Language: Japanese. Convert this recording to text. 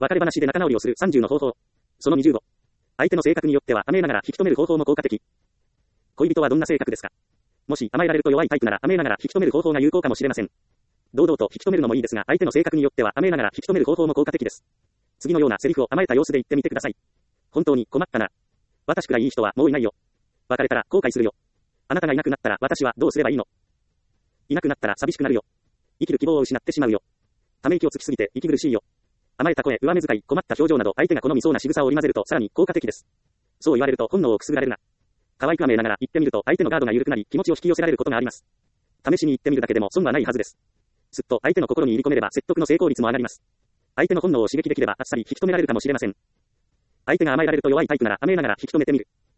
別れ話で仲直りをする30の方法。その25。相手の性格によっては甘えながら引き止める方法も効果的。恋人はどんな性格ですか？もし甘えられると弱いタイプなら甘えながら引き止める方法が有効かもしれません。堂々と引き止めるのもいいですが、相手の性格によっては甘えながら引き止める方法も効果的です。次のようなセリフを甘えた様子で言ってみてください。本当に困ったな。私くらいいい人はもういないよ。別れたら後悔するよ。あなたがいなくなったら私はどうすればいいの？いなくなったら寂しくなるよ。生きる希望を失ってしまうよ。ため息をつきすぎて息苦しいよ。甘えた声、上目遣い、困った表情など相手が好みそうな仕草を織り交ぜるとさらに効果的です。そう言われると本能をくすぐられるな。可愛く甘えながら言ってみると相手のガードが緩くなり気持ちを引き寄せられることがあります。試しに言ってみるだけでも損はないはずです。すっと相手の心に入り込めれば説得の成功率も上がります。相手の本能を刺激できればあっさり引き止められるかもしれません。相手が甘えられると弱いタイプなら甘えながら引き止めてみる。